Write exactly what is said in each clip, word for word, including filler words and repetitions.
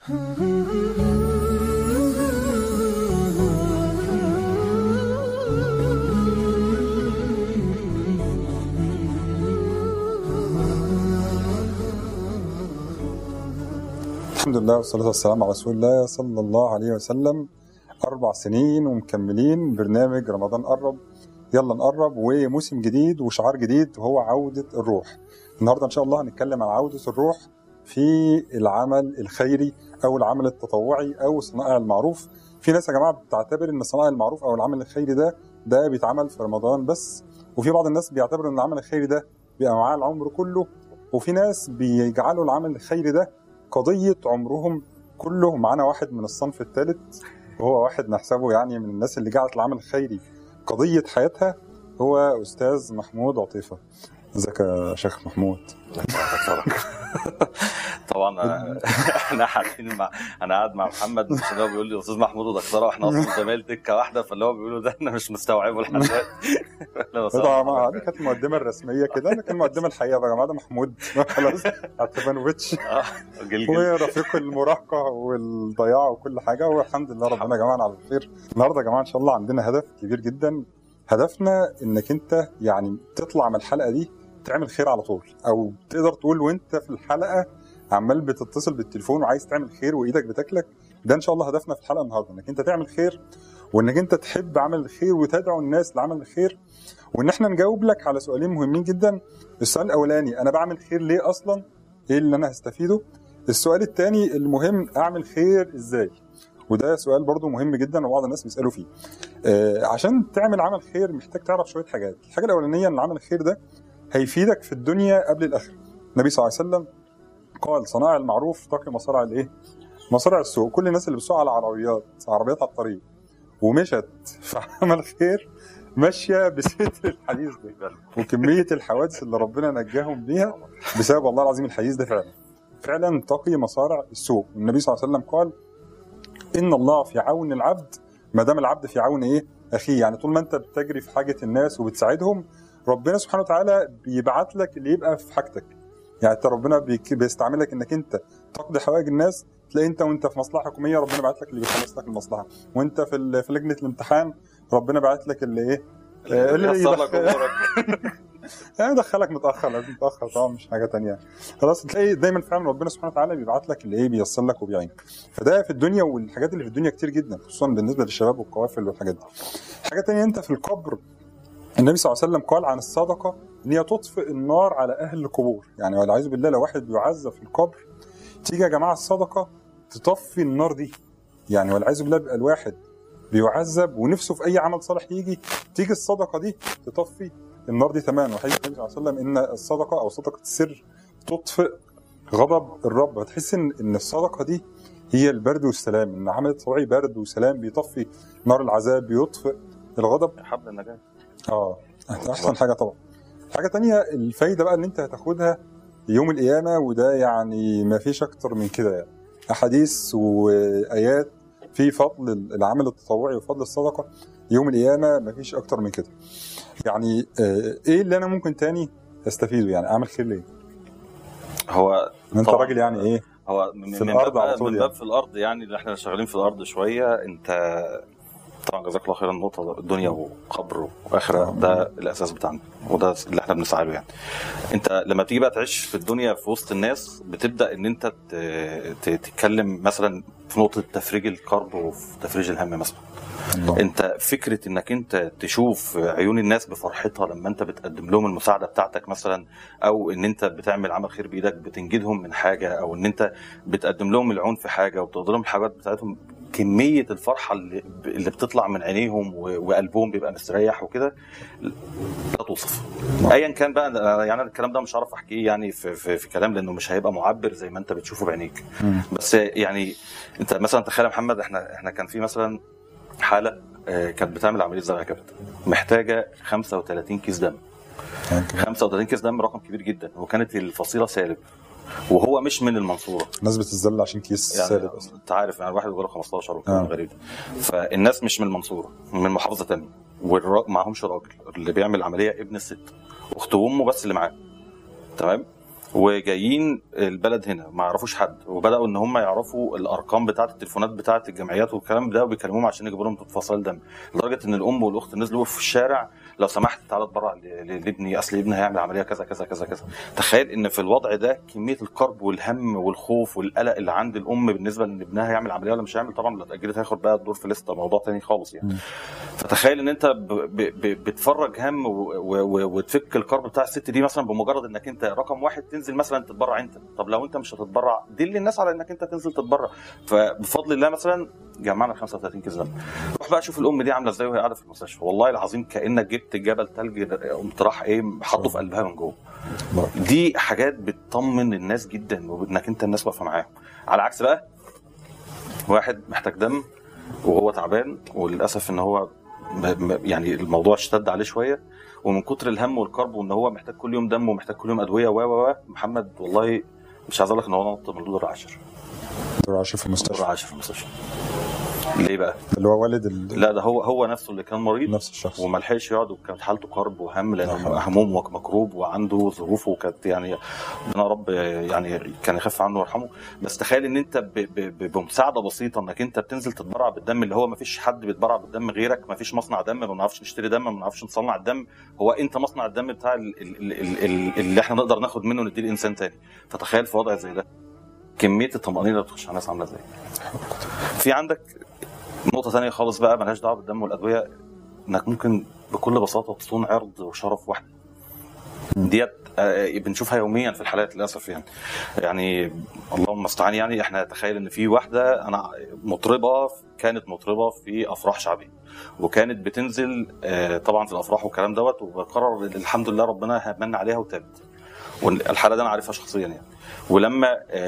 الحمد لله والصلاة والسلام على رسول الله صلى الله عليه وسلم. أربع سنين ومكملين برنامج رمضان قرب يلا نقرب، وموسم جديد وشعار جديد وهو عودة الروح. النهاردة إن شاء الله هنتكلم عن عودة الروح في العمل الخيري أو العمل التطوعي أو صنائع المعروف. في ناس يا جماعة بتعتبر إن صنائع المعروف أو العمل الخيري ده ده بيتعمل في رمضان بس، وفي بعض الناس بيعتبروا إن العمل الخيري ده بيبقى معاه العمر كله، وفي ناس بيجعلوا العمل الخيري ده قضية عمرهم كله. معانا واحد من الصنف الثالث وهو واحد نحسبه يعني من الناس اللي جعلت العمل الخيري قضية حياتها، هو أستاذ محمود عطيفة. ازيك يا شيخ محمود؟ طبعا احنا قاعدين مع انا قاعد مع محمد، مش اللي هو بيقول لي استاذ محمود ودكتوره واحنا اصلا زمايل دكه واحده، فاللي هو بيقوله ده انا مش مستوعبه لحد دلوقتي. طبعا دي كانت المقدمه الرسميه كده، لكن المقدمه الحقيقيه يا جماعه ده محمود خلاص اعتبانوفيتش ورفيق المراهقه والضياع وكل حاجه، والحمد لله ربنا جمعنا على الخير. النهارده يا جماعه ان شاء الله عندنا هدف كبير جدا. هدفنا انك انت يعني تطلع من الحلقه دي تعمل خير على طول، او تقدر تقول وانت في الحلقه عمال بتتصل بالتليفون وعايز تعمل خير وايدك بتاكلك. ده ان شاء الله هدفنا في الحلقه النهارده، انك انت تعمل خير وانك انت تحب عمل الخير وتدعو الناس لعمل الخير، وان احنا نجاوب لك على سؤالين مهمين جدا. السؤال الاولاني انا بعمل خير ليه اصلا؟ ايه اللي انا هستفيده؟ السؤال الثاني المهم اعمل خير ازاي؟ وده سؤال برضو مهم جدا وبعض الناس بيسالوا فيه. آه عشان تعمل عمل خير محتاج تعرف شويه حاجات. الحاجه الاولانيه ان عمل الخير ده هيفيدك في الدنيا قبل الاخره. النبي صلى الله عليه وسلم قال صناع المعروف تقي مصارع الايه؟ مصارع السوء. كل الناس اللي بتسوق على عربيات عربيات على الطريق ومشت في عمل خير ماشيه بستر الحديث ده وكميه الحوادث اللي ربنا نجاهم بيها بسبب الله العظيم الحديث ده فعلا فعلا تقي مصارع السوء. النبي صلى الله عليه وسلم قال ان الله في عون العبد ما دام العبد في عون ايه؟ اخيه. يعني طول ما انت بتجري في حاجه الناس وبتساعدهم ربنا سبحانه وتعالى بيبعت لك اللي يبقى في حاجتك. يعني انت ربنا بيستعملك انك انت تقضي حوائج الناس، تلاقي انت وانت في مصلحه حكوميه ربنا بعت لك اللي بيخلص لك المصلحه، وانت في في لجنه الامتحان ربنا بعت لك اللي ايه؟ اللي يدخلك يعني دخلك متاخر لازم متاخر طبعا مش حاجه ثانيه. خلاص تلاقي دايما فعلا ربنا سبحانه وتعالى بيبعت لك اللي ايه؟ بييسر لك وبيعينك. فده في الدنيا، والحاجات اللي في الدنيا كتير جدا خصوصا بالنسبه للشباب والقوافل والحاجات دي. حاجه ثانيه انت في القبر النبي صلى الله عليه وسلم قال عن الصدقه ان هي تطفئ النار على اهل القبور. يعني والعياذ بالله لو واحد بيعذب في القبر تيجي يا جماعه الصدقه تطفي النار دي. يعني والعياذ بالله بيبقى الواحد بيعذب ونفسه في اي عمل صالح يجي، تيجي الصدقه دي تطفي النار دي تماما. وحديث النبي صلى الله عليه وسلم ان الصدقه او صدقه السر تطفئ غضب الرب. هتحس ان ان الصدقه دي هي البرد والسلام، ان عمل طبيعي برد وسلام بيطفي نار العذاب بيطفئ الغضب. حبل النجاه اه احسن حاجه طبعا. حاجه تانية الفايده بقى ان انت هتاخدها يوم القيامه، وده يعني ما فيش اكتر من كده. يعني احاديث وايات في فضل العمل التطوعي وفضل الصدقه يوم القيامه ما فيش اكتر من كده. يعني ايه اللي انا ممكن تاني استفيده؟ يعني اعمل خير ليه؟ هو انت راجل يعني ايه هو في الارض على طول، من باب في الارض، يعني اللي احنا شغالين في الارض شويه. انت طبعا جزاك الله خيرا، النقطه الدنيا وقبر واخره ده الاساس بتاعنا وده اللي احنا بنسعى له. يعني انت لما بتيجي بقى تعيش في الدنيا في وسط الناس بتبدا ان انت تتكلم مثلا في نقطه تفريج الكرب وفي تفريج الهم مثلا. الله. انت فكره انك انت تشوف عيون الناس بفرحتها لما انت بتقدم لهم المساعده بتاعتك مثلا، او ان انت بتعمل عمل خير بايدك بتنجدهم من حاجه، او ان انت بتقدم لهم العون في حاجه وبتقدم لهم الحاجات بتاعتهم، كميه الفرحه اللي اللي بتطلع من عينيهم وقلبهم بيبقى مستريح وكده لا توصف. ايا كان بقى، يعني الكلام ده مش عارف احكيه يعني في, في, في كلام لانه مش هيبقى معبر زي ما انت بتشوفه بعينيك. بس يعني انت مثلا تخيل يا محمد، احنا احنا كان في مثلا حاله كانت بتعمل عمليه زرع كبد محتاجه خمسة وثلاثين كيس دم. خمسة وثلاثين كيس دم رقم كبير جدا، وكانت الفصيله سالب وهو مش من المنصوره. الناس بتتذل عشان كيس يعني سالب اصلا. انت عارف يعني الواحد بيقول خمستاشر وكلام غريب. فالناس مش من المنصوره، من محافظه ثانيه، ومعهمش راجل اللي بيعمل عمليه ابن الست، اخت وامه بس اللي معاه. تمام. وجايين البلد هنا ما يعرفوش حد، وبداوا ان هم يعرفوا الارقام بتاعه التليفونات بتاعه الجمعيات والكلام ده، وبيكلموهم عشان يجيبوا لهم فصائل دم، لدرجه ان الام والاخت نزلوا في الشارع لو سمحت تعالى اتبرع لابني، اصل ابني هيعمل عمليه كذا كذا كذا كذا. تخيل ان في الوضع ده كميه الكرب والهم والخوف والقلق اللي عند الام بالنسبه لان ابنها هيعمل عمليه ولا مش هيعمل. طبعا لو اتاجلت هياخد بقى الدور في لسته، موضوع تاني خالص يعني. فتخيل ان انت ب ب ب بتفرج هم وتفك الكرب بتاع الست دي مثلا بمجرد انك انت رقم واحد تنزل مثلا تتبرع انت. طب لو انت مش هتتبرع دل الناس على انك انت تنزل تتبرع. فبفضل الله مثلا جمعنا خمسة وثلاثين كيس دم. روح بقى شوف الام دي عامله ازاي وهي قاعده في المستشفى، والله العظيم كانك جبت جبل ثلج قمت راح ايه حطه في قلبها من جوه. دي حاجات بتطمن الناس جدا وانك انت الناس واقفه معاهم. على عكس بقى واحد محتاج دم وهو تعبان، وللاسف ان هو يعني الموضوع اشتد عليه شويه، ومن كتر الهم والكرب وان هو محتاج كل يوم دم ومحتاج كل يوم ادويه و و محمد والله مش عايز اقول لك ان هو نط من دور عشرة دور عشرة في المستشفى. دور عشرة في المستشفى. ليه بقى؟ اللي هو والد ال... لا ده هو هو نفسه اللي كان مريض، نفس الشخص، وما لحقش يقعد وكانت حالته كرب وهم لانه هموم ومكروب وعنده ظروفه وكانت يعني ربنا رب يعني كان يخف عنه ويرحمه. بس تخيل ان انت ب... ب... بمساعده بسيطه انك انت بتنزل تتبرع بالدم، اللي هو ما فيش حد بيتبرع بالدم غيرك، ما فيش مصنع دم، ما بنعرفش نشتري دم، ما بنعرفش نصنع الدم، هو انت مصنع الدم بتاع ال... ال... ال... ال... اللي احنا نقدر ناخد منه نديه لانسان تاني. فتخيل في وضع زي ده كميه الطمانينه اللي بتخش على الناس عامله ازاي. في عندك نقطة ثانية خالص بقى ملهاش دعوة بالدم والأدوية، إنك ممكن بكل بساطة تصون عرض وشرف واحد. ديت بنشوفها يوميا في الحالات للأسف يعني. يعني اللهم المستعان يعني احنا تخيل إن في واحدة أنا مطربة كانت مطربة في أفراح شعبية، وكانت بتنزل طبعا في الأفراح والكلام دوت، وقرر الحمد لله ربنا من عليها وتابت. والحالة دي أنا عارفها شخصيا يعني. ولما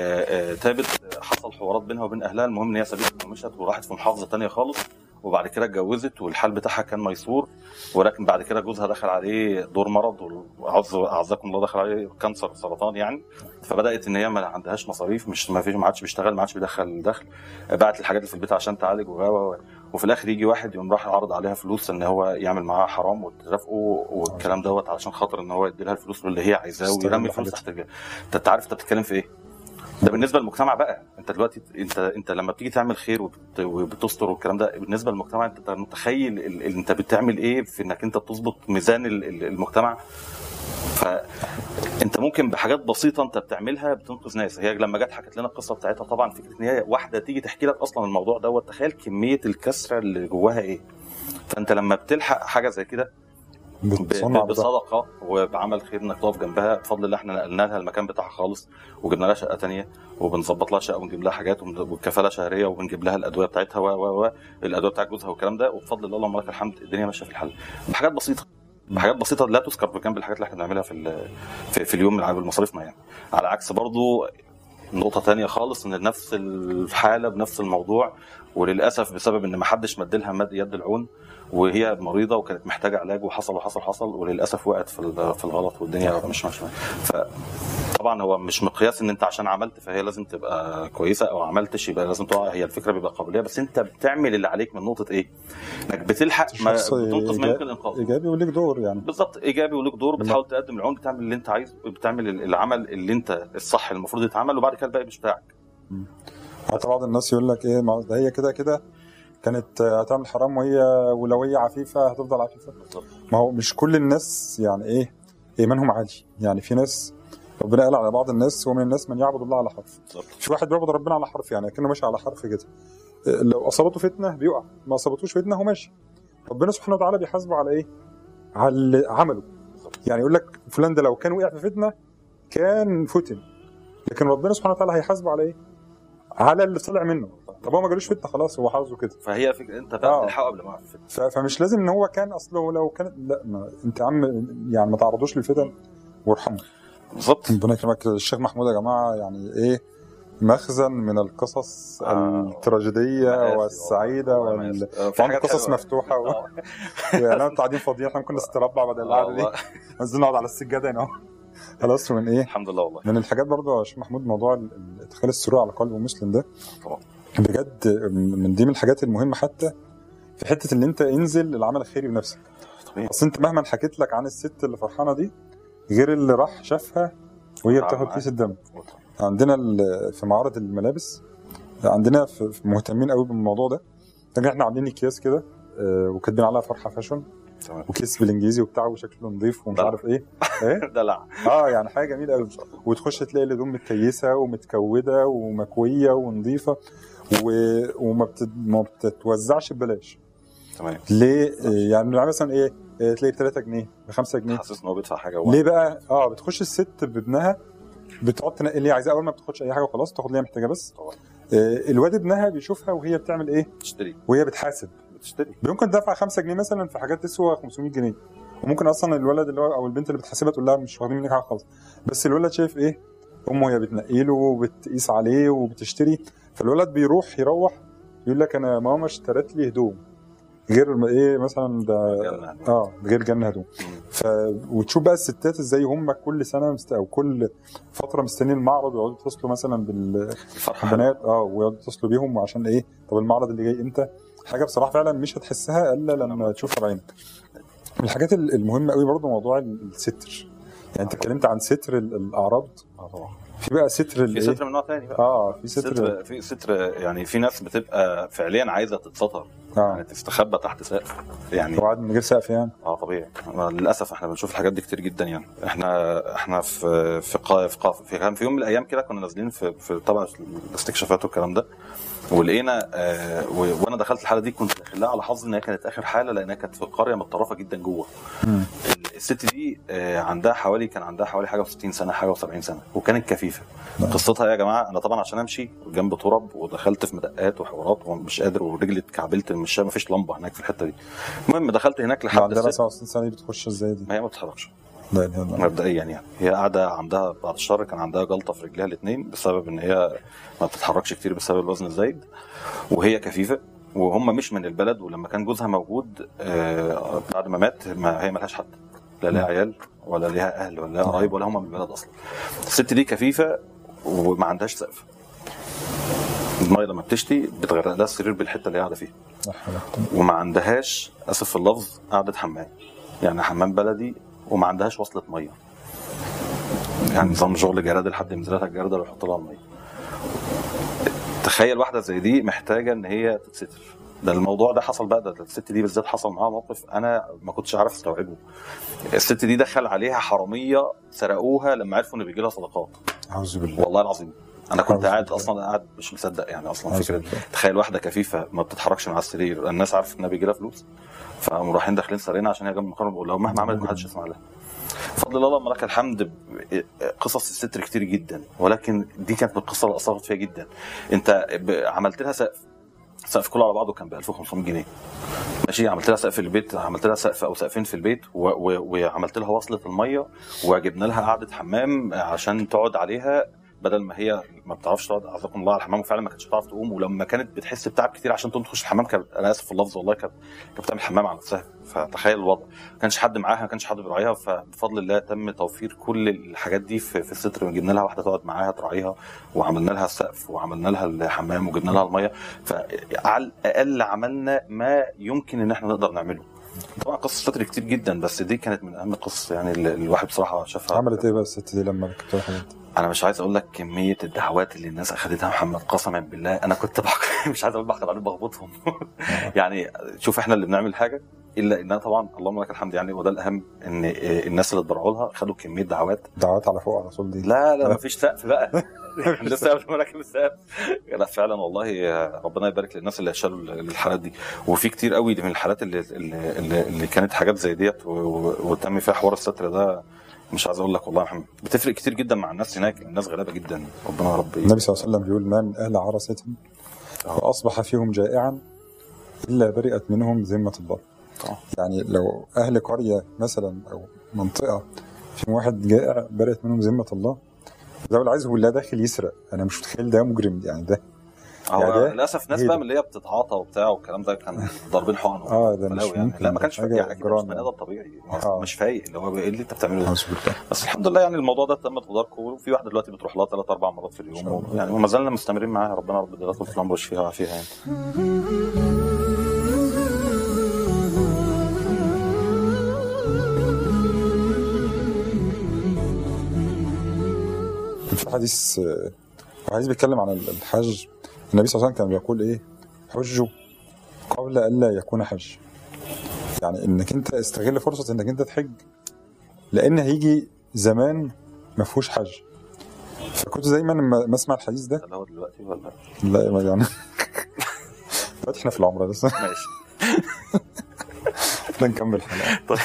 تابت حصل حوارات بينها وبين اهلها، المهم ان هي سابتها ومشت وراحت في محافظه ثانيه خالص، وبعد كده اتجوزت والحال بتاعها كان ميسور، ولكن بعد كده جوزها دخل عليه دور مرض واعزكم الله دخل عليه كانسر سرطان يعني. فبدات ان هي ما عندهاش مصاريف، مش ما فيش ما عادش بيشتغل، ما عادش بيدخل دخل، بعت الحاجات اللي في البيت عشان تعالج و وفي الاخر يجي واحد يقوم راح يعرض عليها فلوس ان هو يعمل معاها حرام وترافقه والكلام دوت علشان خاطر ان هو يدي لها الفلوس اللي هي عايزاه ويرمي الفلوس تحت رجلها. انت عارف انت بتتكلم في ايه؟ ده بالنسبه للمجتمع بقى. انت دلوقتي انت انت لما بتيجي تعمل خير وبتستر والكلام ده بالنسبه للمجتمع، انت متخيل انت بتعمل ايه في انك انت بتظبط ميزان المجتمع. فانت ممكن بحاجات بسيطه انت بتعملها بتنقذ ناس. هي لما جت حكت لنا القصه بتاعتها طبعا فكره ان هي واحده تيجي تحكي لك اصلا الموضوع دوت، تخيل كميه الكسره اللي جواها ايه. فانت لما بتلحق حاجه زي كده بصدقه وبعمل خير انك تقف جنبها، بفضل الله احنا نقلنا لها المكان بتاعها خالص وجبنا لها شقه ثانيه وبنظبط لها شقه ونجيب لها حاجات وكفاله شهريه وبنجيب لها الادويه بتاعتها و و الادويه بتاعت جوزها والكلام ده، وبفضل الله اللهم لك الحمد الدنيا ماشيه في الحل بحاجات بسيطه بحاجات بسيطه لا تذكر بجنب الحاجات اللي احنا بنعملها في في, في اليوم من مصاريفنا يعني. على عكس برضو نقطه ثانيه خالص ان نفس الحاله بنفس الموضوع، وللاسف بسبب ان ما حدش مد لها مد يد العون وهي مريضه وكانت محتاجه علاج وحصل وحصل حصل وللاسف وقعت في في الغلط والدنيا مش ماشيه. فطبعا هو مش مقياس ان انت عشان عملت فهي لازم تبقى كويسه او عملتش يبقى لازم تقع. هي الفكره بيبقى قابليه، بس انت بتعمل اللي عليك من نقطه ايه؟ انك بتلحق ما بتنقذ ما يمكن انقاذه. ايجابي وليك دور يعني. بالظبط ايجابي وليك دور، بتحاول تقدم العون، بتعمل اللي انت عايزه، بتعمل العمل اللي انت الصح المفروض يتعمل، وبعد كده الباقي مش بتاعك. حتى بعض الناس يقول لك ايه ما هي كده كده كانت هتعمل حرام وهي ولو هي عفيفه هتفضل عفيفه. ما هو مش كل الناس يعني ايه ايمانهم عالي يعني. في ناس ربنا قال على بعض الناس ومن الناس من يعبد الله على حرف. في واحد بيعبد ربنا على حرف يعني كأنه ماشي على حرف كده، لو اصابته فتنه بيقع، ما اصابتوش فتنه هو ماشي. ربنا سبحانه وتعالى بيحاسبه على ايه؟ على عمله. يعني يقول لك فلان ده لو كان وقع في فتنه كان فتن، لكن ربنا سبحانه وتعالى هيحاسبه على ايه؟ على اللي طلع منه. طب هو ما جالوش فتنه خلاص هو حظه كده. فهي فكره انت بقى تلحقه قبل ما يقع في الفتنه. فمش لازم ان هو كان اصله لو كان لا ما انت عم يعني ما تعرضوش للفتن وارحمه. بالظبط. ربنا يكرمك. الشيخ محمود يا جماعه يعني ايه مخزن من القصص آه. التراجيديه والسعيده وال... وعنده قصص مفتوحه و... واعلان قاعدين فاضيين احنا ممكن نستربع بدل القعده دي عايزين نقعد على السجاده هنا خلاص. من ايه الحمد لله والله من الحاجات برضه يا شيخ محمود موضوع ادخال السرور على قلب مسلم ده طبعا بجد من دي من الحاجات المهمه، حتى في حته ان انت انزل العمل الخيري بنفسك. اصل انت مهما حكيت لك عن الست اللي فرحانه دي غير اللي راح شافها وهي بتاخد كيس الدم. عندنا في معارض الملابس عندنا مهتمين قوي بالموضوع ده، لكن احنا عاملين اكياس كده وكاتبين عليها فرحه فاشن وكيس بالانجليزي وبتاعه وشكله نظيف ومش عارف ايه ايه دلع اه يعني حاجه جميله قوي. وتخش تلاقي الهدوم متكيسه ومتكوده ومكويه ونظيفه وما بتت... ما بتتوزعش ببلاش. تمام. ليه؟ يعني مثلا ايه تلاقي ب ثلاثة جنيه ب خمسة جنيه، حاسس ان هو بيدفع حاجه واحد. ليه بقى؟ اه بتخش الست بابنها بتقعد تنقي اللي عايزاه، اول ما بتاخدش اي حاجه وخلاص تاخد اللي هي محتاجه بس. طبعا. آه الواد ابنها بيشوفها وهي بتعمل ايه؟ تشتري وهي بتحاسب بتشتري. ممكن تدفع خمسة جنيه مثلا في حاجات تسوى خمسمية جنيه، وممكن اصلا الولد اللي هو او البنت اللي بتحاسبها تقول لها مش واخدين منك حاجه خالص، بس الولد شايف ايه؟ امه هي بتنقي له وبتقيس عليه وبتشتري، فالولد بيروح يروح يقول لك انا ماما اشترت لي هدوم غير ايه مثلا ده اه غير جنة هدوم. ف وتشوف بقى الستات ازاي هم كل سنه مست... او كل فتره مستنيين المعرض ويقعدوا يتصلوا مثلا بالبنات اه ويقعدوا يتصلوا بيهم عشان ايه؟ طب المعرض اللي جاي امتى؟ حاجه بصراحه فعلا مش هتحسها الا لما تشوفها بعينك. من الحاجات المهمه قوي برضو موضوع الستر، يعني انت اتكلمت عن ستر الاعراض. اه طبعا. في بقى ستر في ستر من نوع ثاني بقى. اه في ستر, ستر في ستر يعني في ناس بتبقى فعليا عايزه تتستر. آه. يعني تستخبى تحت سقف، يعني وقعد من غير سقف يعني. اه طبيعي. للاسف احنا بنشوف الحاجات دي كتير جدا. يعني احنا احنا في في قا في, قا في كان في يوم من الايام كده كنا نازلين في في طبعا الاستكشافات والكلام ده، ولقينا آه وانا دخلت الحاله دي كنت داخلها على حظي ان هي كانت اخر حاله لانها كانت في قريه متطرفه جدا جوه. الست دي آه عندها حوالي كان عندها حوالي حاجه وستين سنه حاجه وسبعين سنه وكانت كفيفه. مم. قصتها يا جماعه انا طبعا عشان امشي جنب تراب ودخلت في مدقات وحوارات ومش قادر ورجلي اتكعبلت مش ما فيش لمبه هناك في الحته دي. المهم دخلت هناك لحد عندها سبعة وستين سنه بتخش ازاي دي؟ ما هي ما بتتحركش لا لا مبدئيا، يعني هي قاعده عندها بعد الشر كان عندها جلطه في رجليها الاثنين بسبب ان هي ما بتتحركش كتير بسبب الوزن الزايد، وهي كفيفه وهم مش من البلد. ولما كان جوزها موجود آه بعد ما مات ما هي ملهاش حد، لا لها عيال ولا لها اهل ولا لها قرايب ولا هم من البلد اصلا. الست دي كفيفه وما عندهاش سقف. الميه لما بتشتي بتغرق لها السرير بالحته اللي قاعده فيها، وما عندهاش اسف في اللفظ قاعده حمام، يعني حمام بلدي، وما عندهاش وصله ميه، يعني نظام شغل جراد لحد ينزل لها الجرده ويحط لها الميه. تخيل واحده زي دي محتاجه ان هي تتستر. ده الموضوع ده حصل بقى، ده الست دي بالذات حصل معاها موقف انا ما كنتش عارف استوعبه. الست دي دخل عليها حراميه سرقوها لما عرفوا ان بيجي لها صدقات. اعوذ بالله. والله العظيم انا كنت قاعد اصلا قاعد مش مصدق يعني اصلا فكره. تخيل واحده كفيفه ما بتتحركش من على السرير، الناس عارفه انها بيجي لها فلوس فقاموا رايحين داخلين سارقينها عشان هي جنب المقام، بيقول لهم مهما عملت ما حدش يسمع لها. بفضل الله اللهم لك الحمد قصص الستر كتير جدا، ولكن دي كانت من القصه اللي اثرت فيها جدا. انت عملت لها سقف، سقف كله على بعضه كان ب ألف وخمسمية جنيه ماشي، عملت لها سقف البيت، عملت لها سقف او سقفين في البيت وعملت لها وصله الميه وجبنا لها قعده حمام عشان تقعد عليها بدل ما هي ما بتعرفش تقعد اعزكم الله على الحمام، وفعلا ما كانتش بتعرف تقوم، ولما كانت بتحس بتعب كتير عشان تقوم تخش الحمام كانت انا اسف في اللفظ والله كانت بتعمل حمام على نفسها. فتخيل الوضع، ما كانش حد معاها، ما كانش حد بيراعيها، فبفضل الله تم توفير كل الحاجات دي في, في الستر. جبنا لها واحده تقعد معاها تراعيها وعملنا لها السقف وعملنا لها الحمام وجبنا لها الميه، فعلى الاقل عملنا ما يمكن ان احنا نقدر نعمله. طبعا قصص ستر كتير جدا بس دي كانت من اهم القصص يعني الواحد بصراحه شافها. عملت ايه بقى الست دي لما كنت رايحه؟ انا مش عايز اقول لك كميه الدعوات اللي الناس اخذتها محمد قسما بالله انا كنت بحق مش عايز اقول بحقد عليهم بغبطهم يعني شوف احنا اللي بنعمل حاجه الا انها طبعا اللهم لك الحمد يعني، وده الاهم ان الناس اللي اتبرعوا لها خدوا كميه دعوات دعوات على فوق على طول دي. لا لا مفيش سقف بقى لسه قبل ما راكب السقف. لا فعلا والله ربنا يبارك للناس اللي شالوا الحالات دي، وفي كتير قوي من الحالات اللي اللي, اللي كانت حاجات زي ديت وتم فيها حوار الستر ده. مش عايز اقول لك والله يا محمد بتفرق كتير جدا مع الناس هناك، الناس غلابه جدا ربنا يا رب. النبي صلى الله عليه وسلم بيقول ما من اهل عرسه واصبح فيهم جائعا الا برئت منهم ذمه الله. أوه. يعني لو اهل قريه مثلا او منطقه في واحد جائع برئت منهم ذمه الله. ده اللي عايزه بالله داخل يسرق، انا مش متخيل ده مجرم يعني. ده اه للاسف ناس بقى من اللي هي بتتعاطى وبتاع والكلام ده كان ضاربين حقن اه ده مش يعني. لا ما كانش يعني بني ادم طبيعي آه. مش فايق اللي هو ايه اللي انت بتعمله ده. بس الحمد لله يعني الموضوع ده تم تداركه، وفي واحده دلوقتي بتروح لها ثلاث اربع مرات في اليوم يعني، وما زلنا مستمرين معاها ربنا رب يديها طول العمر ويشفيها ويعافيها يعني. في حديث حديث بيتكلم عن الحج. النبي صلى الله عليه وسلم كان بيقول ايه؟ حجوا قبل الا يكون حج. يعني انك انت استغل فرصه انك انت تحج، لان هيجي زمان ما فيهوش حج. فكنت دايما لما اسمع الحديث ده اللي هو دلوقتي ولا لا ما يعني دلوقتي احنا في العمره لسه ماشي ده نكمل الحلقه. طيب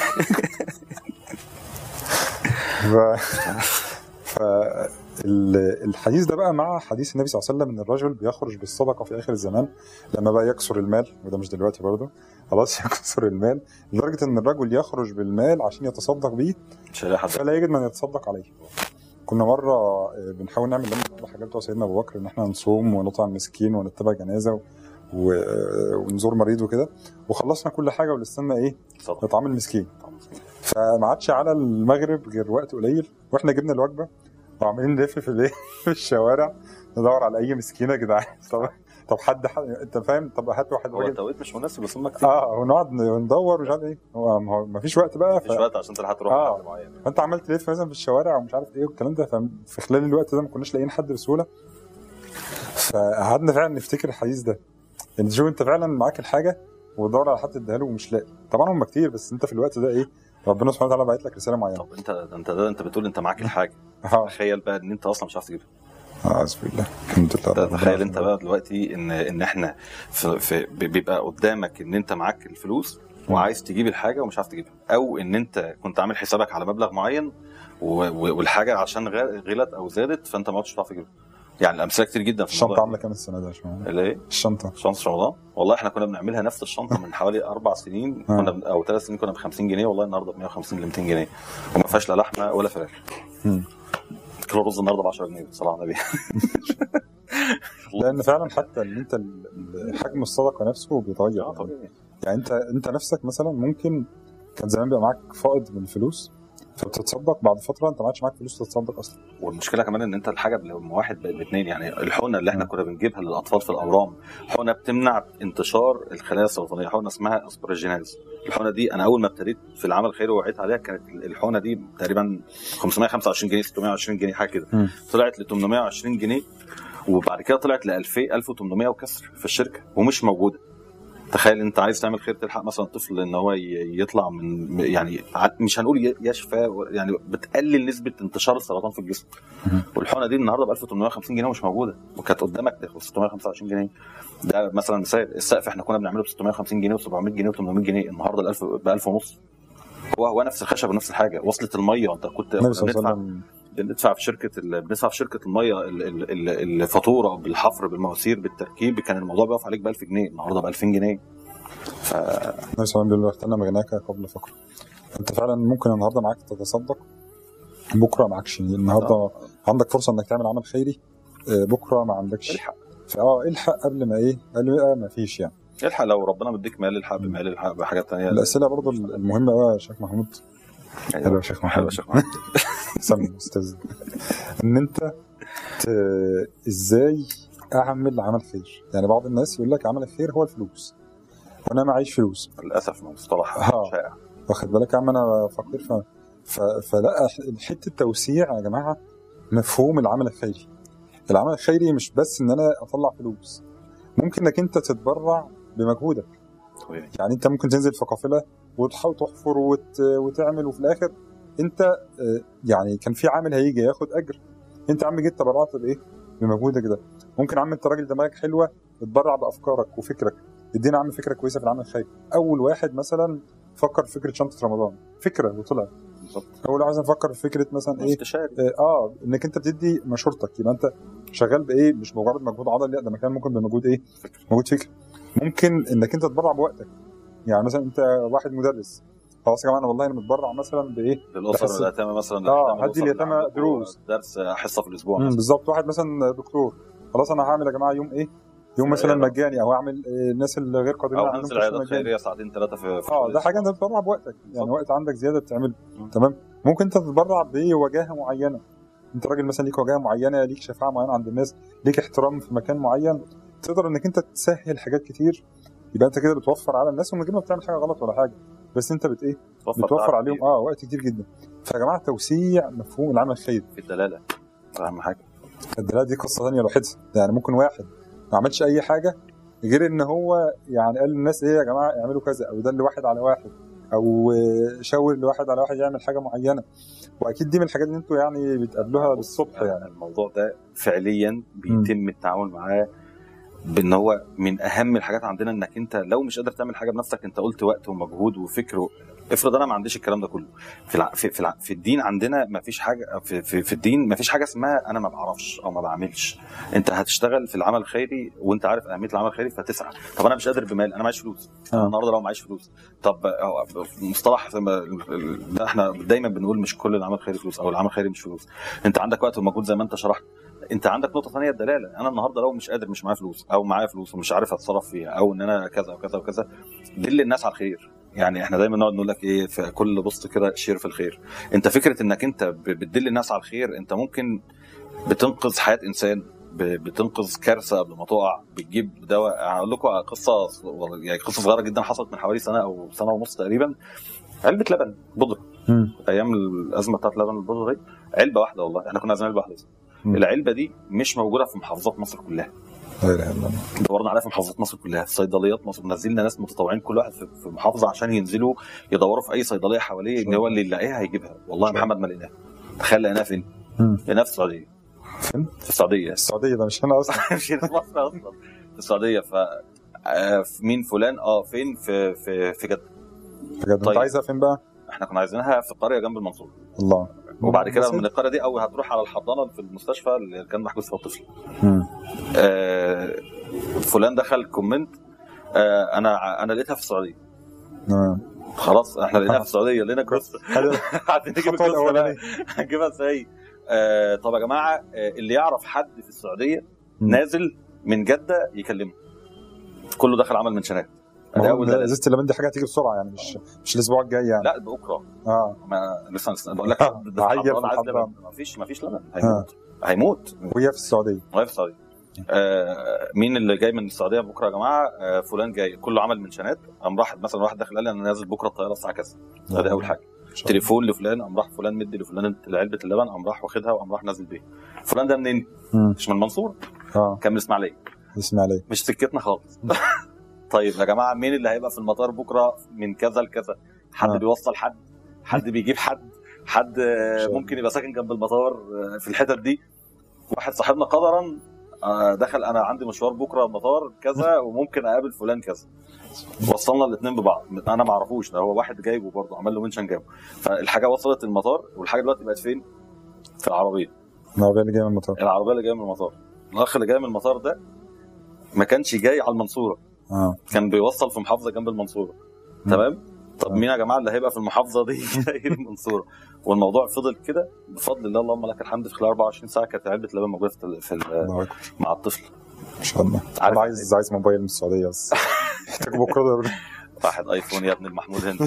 ف... ف... الحديث ده بقى مع حديث النبي صلى الله عليه وسلم ان الرجل بيخرج بالصدقه في اخر الزمان لما بقى يكسر المال، وده مش دلوقتي برضه خلاص يكسر المال لدرجه ان الرجل يخرج بالمال عشان يتصدق بيه فلا يجد من يتصدق عليه. كنا مره بنحاول نعمل لما حاجات بتوع سيدنا ابو بكر ان احنا نصوم ونطعم مسكين ونتبع جنازه و... ونزور مريض وكده، وخلصنا كل حاجه ولسنا ايه نطعم المسكين. فما عادش على المغرب غير وقت قليل واحنا جبنا الوجبه وعمالين نلف في الايه في الشوارع ندور على اي مسكينه يا جدعان. طب طب حد, حد انت فاهم؟ طب هات واحد هو التوقيت مش مناسب بس هم كتير اه ونقعد ندور ومش عارف ايه، هو ما فيش وقت بقى ف... مفيش وقت عشان تلحق تروح آه. لحد معين. فانت عمال تلف مثلا في الشوارع ومش عارف ايه والكلام ده، ففي خلال الوقت ده ما كناش لاقيين حد بسهوله. فقعدنا فعلا نفتكر الحديث ده ان شوف انت فعلا معاك الحاجه وتدور على حد تديها له ومش لاقي. طبعا هم كتير بس انت في الوقت ده ايه ربنا سبحانه وتعالى باعت لك رساله معينه. طب انت انت ده انت بتقول انت معاك الحاجه تخيل بقى ان انت اصلا مش عارف تجيبها. اعوذ بالله الحمد لله. تخيل انت بقى دلوقتي ان ان احنا في, في بيبقى قدامك ان انت معاك الفلوس وعايز تجيب الحاجه ومش عارف تجيبها، او ان انت كنت عامل حسابك على مبلغ معين والحاجه عشان غلت او زادت فانت ما عادش تعرف تجيبها. يعني الامثله كتير جدا في الشنطه عامله كام السنه ده يا شباب؟ الايه؟ الشنطه شنطه رمضان والله احنا كنا بنعملها نفس الشنطه من حوالي اربع سنين كنا ب... او ثلاث سنين كنا ب خمسين جنيه، والله النهارده ب مية وخمسين ل ميتين جنيه وما فيهاش لا لحمه ولا فراخ. كيلو رز النهارده ب عشرة جنيه صلاه على النبي. لان فعلا حتى ان انت حجم الصدقه نفسه بيتغير. اه طبيعي. يعني انت انت نفسك مثلا ممكن كان زمان بيبقى معاك فائض من الفلوس فبتتصدق، بعد فتره انت ما عادش معاك فلوس تتصدق اصلا. والمشكله كمان ان انت الحاجه واحد باثنين، يعني الحقنه اللي احنا كنا بنجيبها للاطفال في الاورام حقنه بتمنع انتشار الخلايا السرطانيه، حقنه اسمها اسبراجيناز. الحقنه دي انا اول ما ابتديت في العمل الخيري ووعيت عليها كانت الحقنه دي تقريبا خمسمية وخمسة وعشرين جنيه ستمية وعشرين جنيه حاجه كده، طلعت ل تمنمية وعشرين جنيه وبعد كده طلعت ل ألف وتمنمية وكسر في الشركه ومش موجوده. تخيل انت عايز تعمل خير تلحق مثلا طفل ان هو يطلع من يعني مش هنقول يشفى، يعني بتقلل نسبه انتشار السرطان في الجسم. والحقنه دي النهارده ب ألف وتمنمية وخمسين جنيه ومش موجوده وكانت قدامك تاخد ستمية وخمسة وعشرين جنيه. ده مثلا مثال. السقف احنا كنا بنعمله ب ستمية وخمسين جنيه وسبعمية جنيه وتمنمية جنيه، النهارده الألف ب ألف ونص. هو هو نفس الخشب ونفس الحاجه. وصلت الميه انت كنت بندفع بندفع في شركه بندفع في شركه الميه الفاتوره بالحفر بالمواسير بالتركيب كان الموضوع بيقف عليك ب ألف جنيه، النهارده ب ألفين جنيه. ف النبي صلى الله عليه وسلم بيقول لنا مغناك قبل فقر. انت فعلا ممكن النهارده معاك تتصدق بكره معكش. النهارده آه. عندك فرصه انك تعمل عمل خيري بكره ما عندكش الحق. فاه الحق قبل ما ايه قبل ما فيش يعني الحق. لو ربنا مديك مال الحق بمال الحق بحاجات ثانيه. الاسئله برضو المهمه قوي يا شيخ محمود. ايوه يا شيخ محمود. يا شيخ محمود سمي استاذ ان انت ت... ازاي اعمل عمل خير. يعني بعض الناس يقول لك عمل الخير هو الفلوس وانا معيش فلوس للاسف مصطلح شائع. واخد بالك يا عم انا فقير ف... ف... فلا حته التوسيع يا جماعه مفهوم العمل الخيري. العمل الخيري مش بس ان انا اطلع فلوس، ممكن انك انت تتبرع بمجهودك. طبيعي. يعني انت ممكن تنزل في قافله وتحاول تحفر وت... وتعمل وفي الاخر انت يعني كان في عامل هيجي ياخد اجر، انت عم جيت تبرعت بايه؟ بمجهودك ده. ممكن عم انت راجل دماغك حلوه تتبرع بافكارك وفكرك. ادينا عم فكره كويسه في العمل الخيري. اول واحد مثلا فكر في فكره شنطه رمضان فكره وطلعت بالظبط. اول عايز نفكر في فكره مثلا ايه اه, اه انك انت بتدي مشورتك، يبقى انت شغال بايه؟ مش مجرد مجهود عضلي، لا ده مكان ممكن بمجهود ايه؟ مجهود فكر. ممكن انك انت تتبرع بوقتك. يعني مثلا انت واحد مدرس خلاص يا جماعه انا والله انا متبرع مثلا بايه؟ للاسر واليتامى مثلا. اه هدي اليتامى دروس درس حصه في الاسبوع بالظبط. واحد مثلا دكتور خلاص انا هعمل يا جماعه يوم ايه؟ يوم مثلا مجاني او اعمل الناس اللي غير قادرين على انزل عيادات خيريه ساعتين ثلاثه في اه ده حاجه انت بتتبرع بوقتك يعني وقت عندك زياده بتعمله. تمام. ممكن انت تتبرع بوجاهه معينه. انت راجل مثلا ليك وجاهه معينه، ليك شفاعه معينه عند الناس، ليك احترام في مكان معين، تقدر انك انت تسهل حاجات كتير. يبقى انت كده بتوفر على الناس ومن غير ما بتعمل حاجه غلط ولا حاجه، بس انت بت ايه بتوفر عليهم اه وقت كتير جدا. فيا جماعه توسيع مفهوم العمل الخيري في الدلاله اهم حاجه. الدلاله دي قصه ثانيه لوحدها. يعني ممكن واحد ما عملش اي حاجه غير ان هو يعني قال للناس ايه يا جماعه اعملوا كذا، او دل واحد على واحد، او شاور لواحد على واحد يعمل حاجه معينه. واكيد دي من الحاجات اللي انتوا يعني بتقابلوها بالصبح. يعني الموضوع ده فعليا بيتم التعامل معاه بان هو من اهم الحاجات عندنا، انك انت لو مش قادر تعمل حاجه بنفسك، انت قلت وقت ومجهود وفكر. افرض انا ما عنديش الكلام ده كله في الع... في في, الع... في الدين عندنا ما فيش حاجه في, في في الدين ما فيش حاجه اسمها انا ما بعرفش او ما بعملش. انت هتشتغل في العمل الخيري وانت عارف اهميه العمل الخيري فتسعى. طب انا مش قادر بمال، انا معيش فلوس آه. النهارده لو معيش فلوس. طب مصطلح ده احنا دايما بنقول مش كل العمل الخيري فلوس او العمل الخيري مش فلوس. انت عندك وقت ومجهود زي ما انت شرحت. انت عندك نقطه ثانيه الدلاله. انا النهارده لو مش قادر، مش معايا فلوس او معايا فلوس ومش عارف اتصرف فيها، او ان انا كذا وكذا وكذا، دل الناس على الخير. يعني احنا دايما نقعد نقول لك ايه في كل بوست كده شير في الخير. انت فكره انك انت بتدل الناس على الخير، انت ممكن بتنقذ حياه انسان، بتنقذ كارثه قبل ما تقع، بتجيب دواء. هقول لكم قصه يعني قصه صغيره جدا حصلت من حوالي سنه او سنه ونص تقريبا. علبه لبن بودره ايام الازمه بتاعت لبن البودره دي، علبه واحده والله احنا كنا عايزين علبه واحده. العلبه دي مش موجوده في محافظات مصر كلها. لا اله الا الله. دورنا عليها في محافظات مصر كلها، في صيدليات مصر، نزلنا ناس متطوعين كل واحد في محافظه عشان ينزلوا يدوروا في اي صيدليه حواليه ان هو اللي يلاقيها هيجيبها. والله يا محمد ما لقيناها. تخيل لقيناها فين؟ لقيناها في السعوديه. فين؟ في السعوديه. السعوديه ده مش هنا اصلا. مش هنا في مصر اصلا، في السعوديه. ف مين فلان؟ اه فين؟ في في في جده. بجد؟ طيب. انت عايزها فين بقى؟ احنا كنا عايزينها في قريه جنب المنصوره. الله. وبعد كده من القريه دي او هتروح على الحضانه في المستشفى اللي كان محجوز فيها الطفل. آه فلان دخل كومنت آه انا انا لقيتها في السعوديه. تمام. خلاص احنا لقيناها في السعوديه، لقينا قصه. عايزين نجيب القصه بقى هنجيبها ازاي؟ آه طب يا جماعه آه اللي يعرف حد في السعوديه نازل من جده يكلمه. كله دخل عمل منشنات. ازازه اللبن دي حاجه هتيجي بسرعه يعني، مش مش الاسبوع الجاي يعني. لا بكره. اه ما لسه بقول لك ما فيش ما فيش لبن هيموت. آه. هيموت وهي في السعوديه. وهي في السعوديه. آه مين اللي جاي من السعوديه بكره يا جماعه؟ آه فلان جاي. كله عمل منشنات. قام راح مثلا واحد داخل قال لي انا نازل بكره الطياره الساعه كذا. ادي اول حاجه. تليفون لفلان، قام راح فلان مدي لفلان علبه اللبن، قام راح واخدها وقام راح نازل بيها. فلان ده منين؟ مش من المنصوره. اه كان من الاسماعيليه. الاسماعيليه مش سكتنا خالص. طيب يا جماعه مين اللي هيبقى في المطار بكره من كذا لكذا؟ حد آه. بيوصل حد، حد بيجيب حد، حد ممكن يبقى ساكن جنب المطار في الحتت دي. واحد صاحبنا قدرا دخل انا عندي مشوار بكره المطار كذا وممكن اقابل فلان كذا. وصلنا الاثنين ببعض. انا ما اعرفوش ده، هو واحد جايبه برضه عمل له منشن جابه. فالحاجه وصلت المطار، والحاجه دلوقتي بقت فين؟ في العربيه. العربيه اللي جايه من المطار. العربيه اللي جايه من المطار. الاخ اللي جاي من المطار ده ما كانش جاي على المنصوره. آه. كان بيوصل في محافظه جنب المنصوره. تمام. طب مين يا جماعه اللي هيبقى في المحافظه دي جاي المنصوره؟ والموضوع فضل كده بفضل الله اللهم لك الحمد. في خلال أربعة وعشرين ساعه كانت علبه لبن موجوده في, في مع الطفل. ان شاء الله. انا عايز عايز موبايل من السعوديه بس محتاج بكره واحد ايفون يا ابن المحمود هند.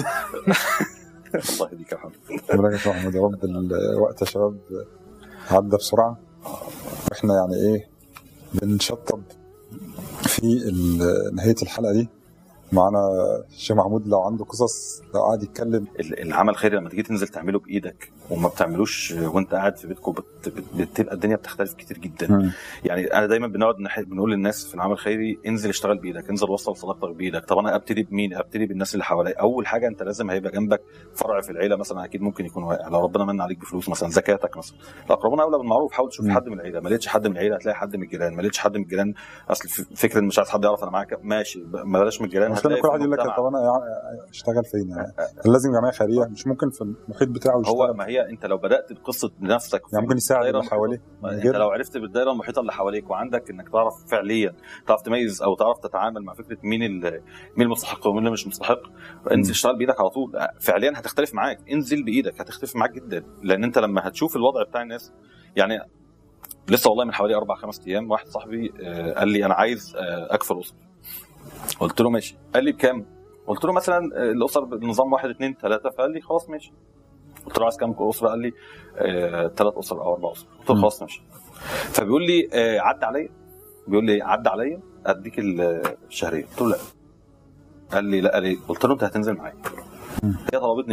الله يديك يا محمد. بركة محمد يا رب. الوقت يا شباب عدى بسرعه، واحنا يعني ايه بنشطب في نهايه الحلقه دي. معنا الشيخ محمود لو عنده قصص، لو قاعد يتكلم. العمل الخيري لما تيجي تنزل تعمله بايدك وما بتعملوش وانت قاعد في بيتكم بتبقى الدنيا بتختلف كتير جدا. م. يعني انا دايما بنقعد بنقول للناس في العمل الخيري انزل اشتغل بايدك، انزل وصل صداقتك بايدك. طب انا ابتدي بمين؟ ابتدي بالناس اللي حواليا. اول حاجه انت لازم هيبقى جنبك فرع في العيله مثلا، اكيد ممكن يكون واقع لو ربنا من عليك بفلوس مثلا، زكاتك مثلا. الاقربون اولى بالمعروف. حاول تشوف حد من العيله. ما لقيتش حد من العيله هتلاقي حد من الجيران. ما لقيتش حد من الجيران اصل فكره مش عايز حد يعرف انا معاك ماشي، ما بلاش من الجيران. هتلاقي كل واحد يقول لك طب انا اشتغل فين يعني؟ لازم جمعيه خيريه، مش ممكن في المحيط بتاعه يشتغل. هو ما هي انت لو بدات بقصه بنفسك يعني ممكن يساعد اللي حواليك. انت لو عرفت بالدائره المحيطه اللي حواليك وعندك انك تعرف فعليا تعرف تميز او تعرف تتعامل مع فكره مين مين المستحق ومين اللي مش مستحق، انزل اشتغل بايدك على طول. فعليا هتختلف معاك. انزل بايدك هتختلف معاك جدا، لان انت لما هتشوف الوضع بتاع الناس. يعني لسه والله من حوالي اربع خمس ايام واحد صاحبي قال لي انا عايز اكفر اسره. قلت له ماشي. قال لي بكام؟ قلت له مثلا الاسر بنظام واحد اثنين ثلاثه. فقال لي خلاص ماشي. قلت له عايز كام اسره؟ قال لي ثلاث آه اسر او اربع اسر. قلت له خلاص ماشي. فبيقول لي آه عد عليا. بيقول لي عد عليا اديك الشهريه. قلت له لا. قال لي لا ليه؟ قلت له انت هتنزل معايا. هي طلبتني بقى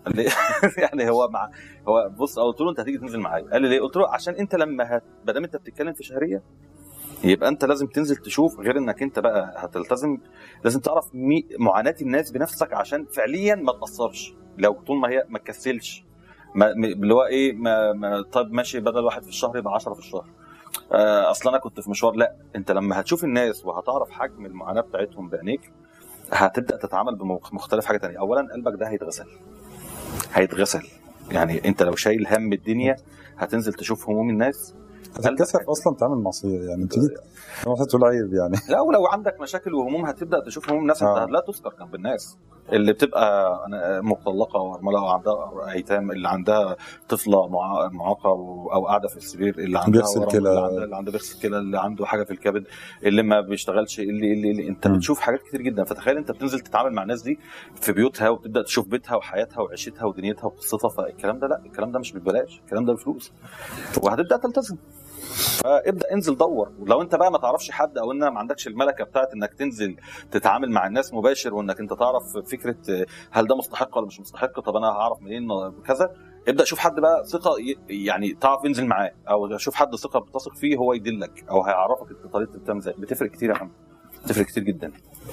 يعني هو مع هو بص قلت له انت هتيجي تنزل معايا. قال لي ليه؟ قلت له عشان انت لما ما دام انت بتتكلم في شهريه يبقى انت لازم تنزل تشوف، غير انك انت بقى هتلتزم لازم تعرف معاناه الناس بنفسك عشان فعليا ما تاثرش. لو طول ما هي ما تكسلش، ما اللي هو ايه ما, ما طيب ماشي بدل واحد في الشهر يبقى عشرة في الشهر. آه اصلا انا كنت في مشوار. لا، انت لما هتشوف الناس وهتعرف حجم المعاناه بتاعتهم بعينيك هتبدا تتعامل بمختلف حاجه تانية. اولا قلبك ده هيتغسل هيتغسل يعني انت لو شايل هم الدنيا هتنزل تشوف هموم الناس هتتكسف اصلا تعمل معصيه يعني تيجي ما تقول عيب يعني. لا، ولو عندك مشاكل وهموم هتبدا تشوف هموم الناس. آه. انت لا تذكر جنب الناس اللي بتبقى مطلقه وارمله وعندها ايتام، اللي عندها طفله معاقه او قاعده في السرير، اللي عندها بيغسل كلى، اللي عنده بيغسل كلى، اللي عنده حاجه في الكبد، اللي ما بيشتغلش، اللي اللي, اللي. انت م. بتشوف حاجات كتير جدا. فتخيل انت بتنزل تتعامل مع الناس دي في بيوتها وبتبدا تشوف بيتها وحياتها وعيشتها ودنيتها وقصتها. فالكلام ده لا، الكلام ده مش ببلاش، الكلام ده بفلوس، وهتبدا تلتزم. فابدا انزل دور. ولو انت بقى ما تعرفش حد او ان ما عندكش الملكه بتاعت انك تنزل تتعامل مع الناس مباشر وانك انت تعرف فكره هل ده مستحق ولا مش مستحق، طب انا هعرف منين كذا، ابدا شوف حد بقى ثقه يعني تعرف انزل معاه، او شوف حد ثقه بتثق فيه هو يدلك او هيعرفك طريقه بتعمل ازاي. بتفرق كتير يا محمد، بتفرق كتير جدا.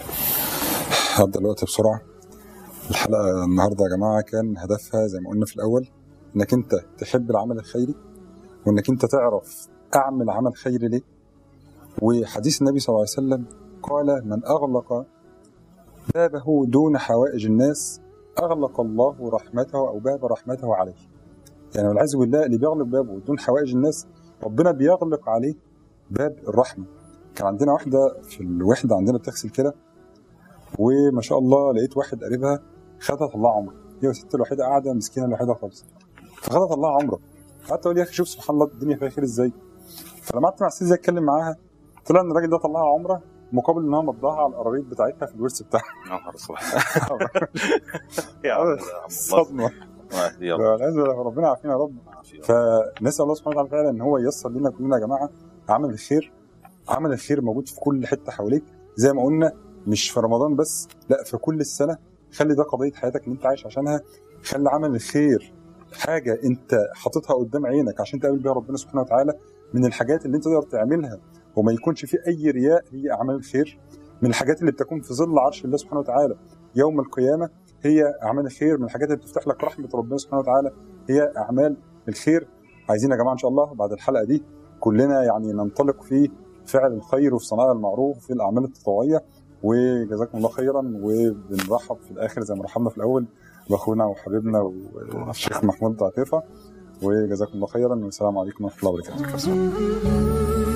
عدى الوقت بسرعه. الحلقه النهارده يا جماعه كان هدفها زي ما قلنا في الاول انك انت تحب العمل الخيري، وانك انت تعرف اعمل عمل خيري ليه. وحديث النبي صلى الله عليه وسلم قال من اغلق بابه دون حوائج الناس اغلق الله رحمته او باب رحمته عليه. يعني والعياذ بالله اللي بيغلق بابه دون حوائج الناس ربنا بيغلق عليه باب الرحمه. كان عندنا واحده في الوحده عندنا بتغسل كده، وما شاء الله لقيت واحد قريبها خدها طلع عمره، هي والست الوحيده قاعده مسكينه الوحيده خالص، فخدها طلع عمره. قعدت اقول يا اخي شوف سبحان الله الدنيا فيها خير ازاي. فلما قعدت مع السيدة اتكلم معاها طلع ان الراجل ده طلعها عمره مقابل ان هو مضاها على القراريط بتاعتها في الورث بتاعها. يا نهار اسود يا صدمه. ربنا يعافينا يا رب. فنسال الله سبحانه وتعالى فعلا ان هو ييسر لنا كلنا يا جماعه عمل الخير. عمل الخير موجود في كل حته حواليك زي ما قلنا، مش في رمضان بس، لا في كل السنه. خلي ده قضيه حياتك اللي انت عايش عشانها. خلي عمل الخير حاجه انت حاططها قدام عينك عشان تقابل بيها ربنا سبحانه وتعالى. من الحاجات اللي انت تقدر تعملها وما يكونش فيه اي رياء هي اعمال الخير. من الحاجات اللي بتكون في ظل عرش الله سبحانه وتعالى يوم القيامه هي اعمال الخير. من الحاجات اللي بتفتح لك رحمه ربنا سبحانه وتعالى هي اعمال الخير. عايزين يا جماعه ان شاء الله بعد الحلقه دي كلنا يعني ننطلق في فعل الخير وفي صناعه المعروف وفي الاعمال التطوعيه. وجزاكم الله خيرا. وبنرحب في الاخر زي ما رحبنا في الاول باخونا وحبيبنا والشيخ محمود عطيفه. وجزاكم الله خيرا والسلام عليكم ورحمه الله وبركاته.